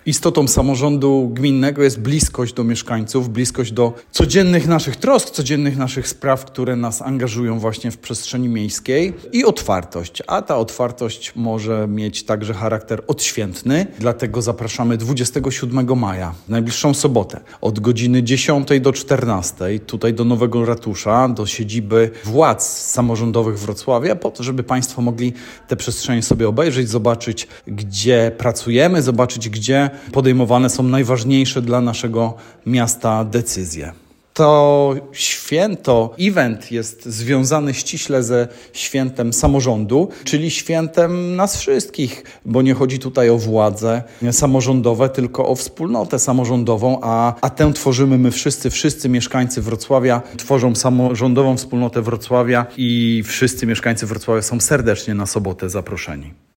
Istotą samorządu gminnego jest bliskość do mieszkańców, bliskość do codziennych naszych trosk, codziennych naszych spraw, które nas angażują właśnie w przestrzeni miejskiej i otwartość. A ta otwartość może mieć także charakter odświętny, dlatego zapraszamy 27 maja, w najbliższą sobotę, od godziny 10 do 14, tutaj do Nowego Ratusza, do siedziby władz samorządowych Wrocławia, po to, żeby Państwo mogli te przestrzenie sobie obejrzeć, zobaczyć, gdzie pracujemy, zobaczyć, gdzie podejmowane są najważniejsze dla naszego miasta decyzje. To święto, event jest związany ściśle ze świętem samorządu, czyli świętem nas wszystkich, bo nie chodzi tutaj o władze samorządowe, tylko o wspólnotę samorządową, a tę tworzymy my wszyscy mieszkańcy Wrocławia tworzą samorządową wspólnotę Wrocławia i wszyscy mieszkańcy Wrocławia są serdecznie na sobotę zaproszeni.